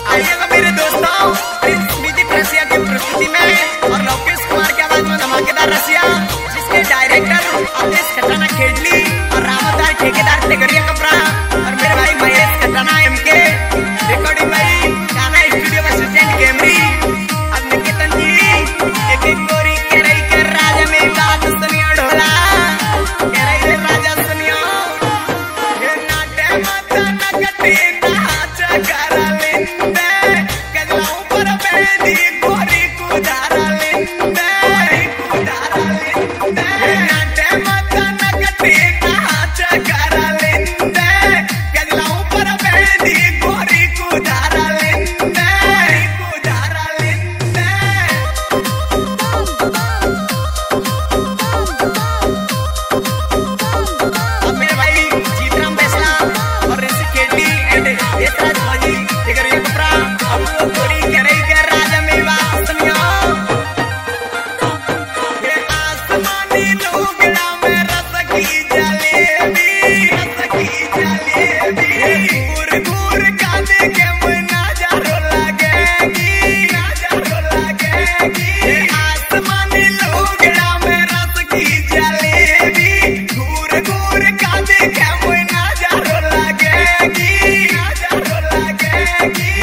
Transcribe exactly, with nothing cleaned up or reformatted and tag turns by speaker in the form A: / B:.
A: आइएगा मेरे दोस्तों स्मृति रसिया की प्रस्तुति में और लोकेश कुमार की आवाज में धमाकेदार रसिया, जिसके डायरेक्टर अवधेश खटाना खेडली और रामदार ठेकेदार तेगरिया कपड़ा और मेरे भाई Mahesh Khatana M K recording भाई गाना स्टूडियो में सुचैन कैमरी। अब निकेतन जी एक एक गोरी के रही के राजा में बात सुनियो ढोला के रही रे राजा सुनियो ये नाटे माता नगती नाच करा लिंदे गजलाऊ पर बेदी गोरी कुदारा लिंदे कुदारा लिंदे नाटे माता नगती नाच करा लिंदे गजलाऊ पर बेदी गोरी कुदारा लिंदे कुदारा लिंदे। अब मेरे भाई जीतराम फैसला और ऋषि खेडली एंड यशराज भाजी इधर ये कपड़ा अब वो गोरी कह रही के राजा मेरी बात सुनियो ये आसमानी लुगड़ा में रस की जलेबी रस की जलेबी घूर घूर कांदे के मुँह नजारो लगेगी नजारो लगेगी ये आसमानी लुगड़ा में रस की जलेबी घूर घूर कांदे के मुँह नजारो लगेगी नजारो लगेगी।